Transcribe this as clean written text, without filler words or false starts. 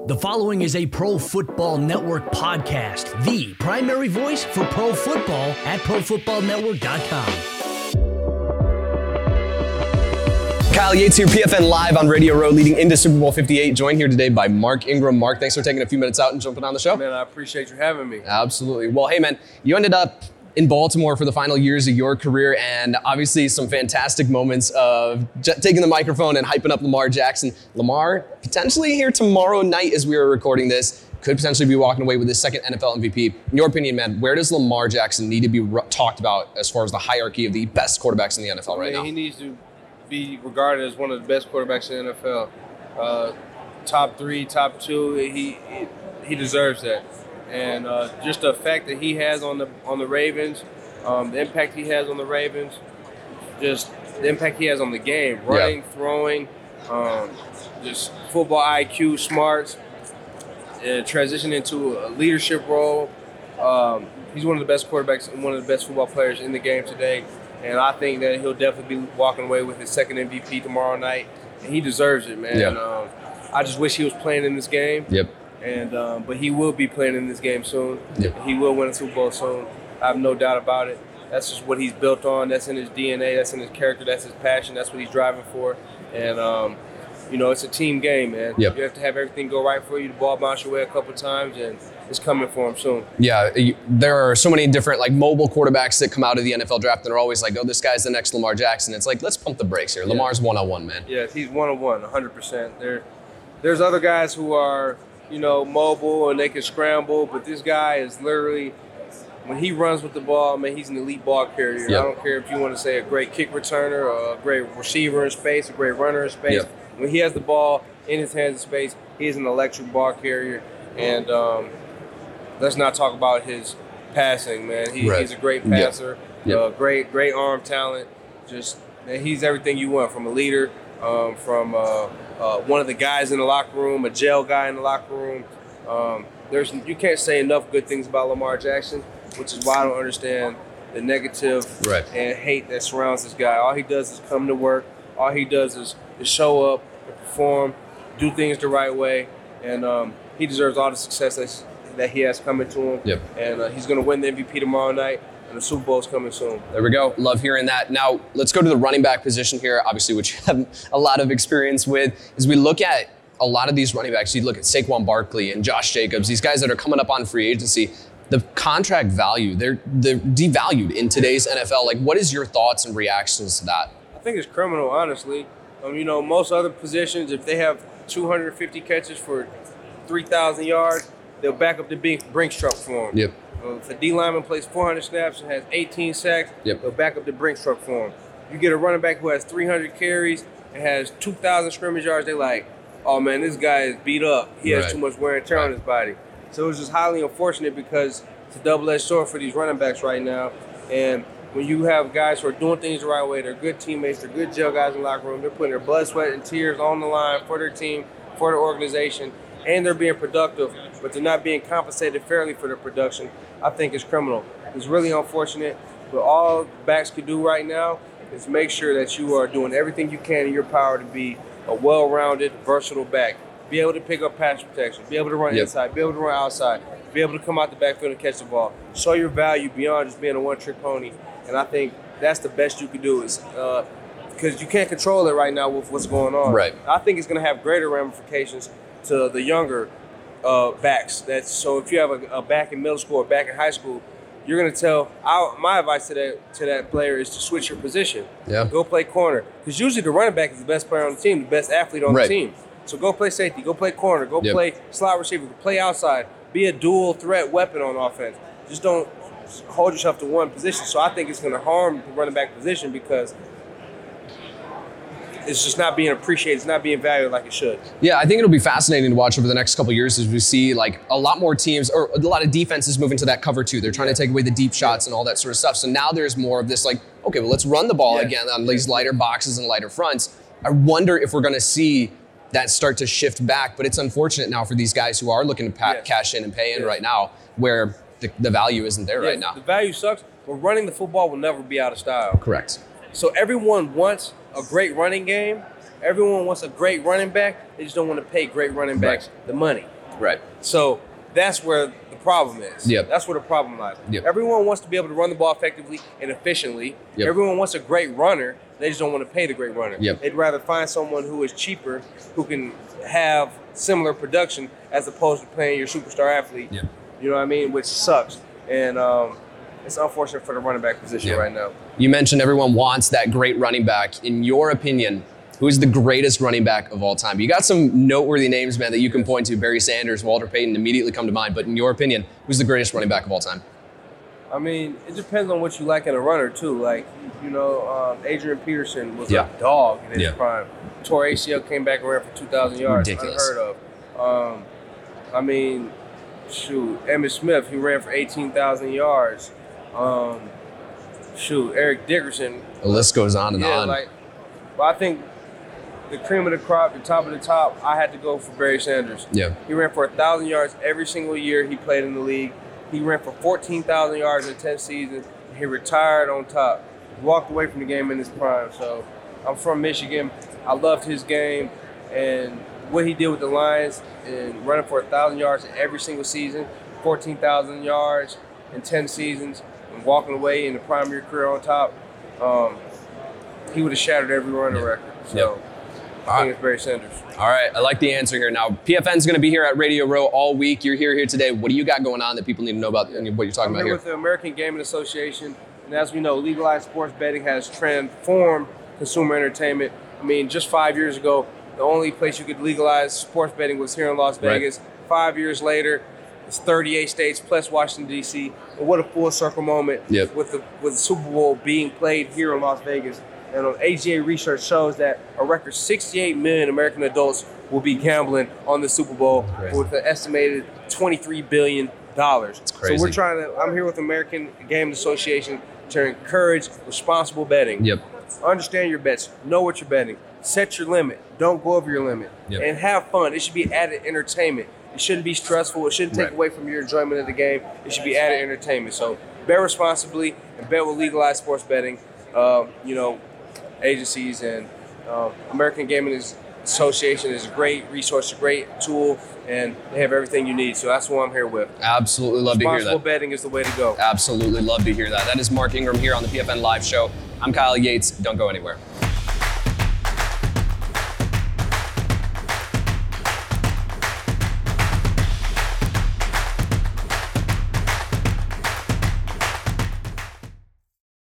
The following is a Pro Football Network podcast, the primary voice for pro football at ProFootballNetwork.com. Kyle Yates here, PFN Live on Radio Row, leading into Super Bowl 58. Joined here today by Mark Ingram. Mark, thanks for taking a few minutes out and jumping on the show. Man, I appreciate you having me. Absolutely. Well, hey, man, you ended up in Baltimore for the final years of your career, and obviously some fantastic moments of taking the microphone and hyping up Lamar Jackson. Lamar, potentially here tomorrow night as we are recording this, could potentially be walking away with his second NFL MVP. In your opinion, man, where does Lamar Jackson need to be talked about as far as the hierarchy of the best quarterbacks in the NFL right now? He needs to be regarded as one of the best quarterbacks in the NFL. Top 3, top 2, he deserves that. And just the effect that he has on the Ravens, the impact he has on the Ravens, just the impact he has on the game, running, throwing, just football IQ, smarts, and transition into a leadership role. He's one of the best quarterbacks and one of the best football players in the game today. And I think that he'll definitely be walking away with his second MVP tomorrow night. And he deserves it, man. Yeah. I just wish he was playing in this game. Yep. And but he will be playing in this game soon. Yep. He will win a Super Bowl soon. I have no doubt about it. That's just what he's built on. That's in his DNA. That's in his character. That's his passion. That's what he's driving for. And it's a team game, man. Yep. You have to have everything go right for you. The ball bounce your way a couple times, and it's coming for him soon. Yeah, there are so many different mobile quarterbacks that come out of the NFL draft and are always like, oh, this guy's the next Lamar Jackson. It's like, let's pump the brakes here. Yeah. Lamar's one-on-one, man. Yes, he's one-on-one, 100%. There's other guys who are, mobile and they can scramble, but this guy is literally, when he runs with the ball, man, he's an elite ball carrier. Yep. I don't care if you want to say a great kick returner or a great receiver in space, a great runner in space. Yep. When he has the ball in his hands in space, he's an electric ball carrier. And let's not talk about his passing, man. He's a great passer, Yep. Great arm talent. Man, he's everything you want from a leader, from one of the guys in the locker room, a jail guy in the locker room. You can't say enough good things about Lamar Jackson, which is why I don't understand the negative and hate that surrounds this guy. All he does is come to work. All he does is show up and perform, do things the right way, and he deserves all the success that he has coming to him. Yep. And he's going to win the MVP tomorrow night, and the Super Bowl's coming soon. There we go. Love hearing that. Now, let's go to the running back position here, obviously, which you have a lot of experience with. As we look at a lot of these running backs, you look at Saquon Barkley and Josh Jacobs, these guys that are coming up on free agency, the contract value, they're devalued in today's NFL. What is your thoughts and reactions to that? I think it's criminal, honestly. Most other positions, if they have 250 catches for 3,000 yards, they'll back up the Brinks truck for him. Yep. If a D lineman plays 400 snaps and has 18 sacks, they'll back up the Brinks truck for him. You get a running back who has 300 carries and has 2,000 scrimmage yards, they're like, oh man, this guy is beat up. He has too much wear and tear on his body. So it's just highly unfortunate because it's a double-edged sword for these running backs right now. And when you have guys who are doing things the right way, they're good teammates, they're good jail guys in the locker room, they're putting their blood, sweat, and tears on the line for their team, for their organization, and they're being productive, but they're not being compensated fairly for their production, I think it's criminal. It's really unfortunate, but all backs can do right now is make sure that you are doing everything you can in your power to be a well-rounded, versatile back. Be able to pick up pass protection, be able to run inside, be able to run outside, be able to come out the backfield and catch the ball. Show your value beyond just being a one-trick pony. And I think that's the best you can do is because you can't control it right now with what's going on. Right. I think it's going to have greater ramifications to the younger backs. So if you have a back in middle school or back in high school, you're going to tell my advice to that player is to switch your position. Yeah. Go play corner. Because usually the running back is the best player on the team, the best athlete on the team. So go play safety, go play corner, go play slot receiver, play outside. Be a dual threat weapon on offense. Just don't hold yourself to one position. So I think it's going to harm the running back position because it's just not being appreciated. It's not being valued like it should. Yeah, I think it'll be fascinating to watch over the next couple of years as we see a lot more teams or a lot of defenses moving to that cover 2. They're trying to take away the deep shots and all that sort of stuff. So now there's more of this okay, well, let's run the ball again on these lighter boxes and lighter fronts. I wonder if we're going to see that start to shift back, but it's unfortunate now for these guys who are looking to cash in and pay in right now where the value isn't there right now. The value sucks, but running the football will never be out of style. Correct. So everyone wants a great running game, Everyone wants a great running back. They just don't want to pay great running backs the money. Right. So that's where the problem is. Yep. That's where the problem lies. Yep. Everyone wants to be able to run the ball effectively and efficiently. Yep. Everyone wants a great runner. They just don't want to pay the great runner. Yep. They'd rather find someone who is cheaper, who can have similar production as opposed to paying your superstar athlete. Yep. You know what I mean? Which sucks. And it's unfortunate for the running back position right now. You mentioned everyone wants that great running back. In your opinion, who is the greatest running back of all time? You got some noteworthy names, man, that you can point to. Barry Sanders, Walter Payton immediately come to mind. But in your opinion, who's the greatest running back of all time? I mean, it depends on what you like in a runner, too. Like, you know, Adrian Peterson was a dog in his prime. Tore ACL, came back around for 2,000 yards. Ridiculous. Unheard of. I mean, shoot, Emmitt Smith, he ran for 18,000 yards. Eric Dickerson. The list goes on and on. But I think the cream of the crop, the top of the top, I had to go for Barry Sanders. Yeah. He ran for 1,000 yards every single year he played in the league. He ran for 14,000 yards in 10 seasons. He retired on top. He walked away from the game in his prime. So I'm from Michigan. I loved his game and what he did with the Lions and running for 1,000 yards every single season, 14,000 yards in 10 seasons, and walking away in the prime of your career on top. He would have shattered every running record. So I think it's Barry Sanders. All right, I like the answer here. Now, PFN's going to be here at Radio Row all week. You're here today. What do you got going on that people need to know about what you're talking about here? I'm here with the American Gaming Association, and as we know, legalized sports betting has transformed consumer entertainment. I mean, just 5 years ago, the only place you could legalize sports betting was here in Las Vegas. 5 years later, it's 38 states plus Washington, D.C. And what a full circle moment with the Super Bowl being played here in Las Vegas. And AGA research shows that a record 68 million American adults will be gambling on the Super Bowl with an estimated $23 billion. That's crazy. So I'm here with the American Gaming Association to encourage responsible betting. Yep. Understand your bets. Know what you're betting. Set your limit. Don't go over your limit. Yep. And have fun. It should be added entertainment. It shouldn't be stressful. It shouldn't take away from your enjoyment of the game. It should be added entertainment. So bet responsibly and bet with legalized sports betting. Agencies and American Gaming Association is a great resource, a great tool, and they have everything you need. So that's what I'm here with. Absolutely love to hear that. Responsible betting is the way to go. Absolutely love to hear that. That is Mark Ingram here on the PFN Live Show. I'm Kyle Yates. Don't go anywhere.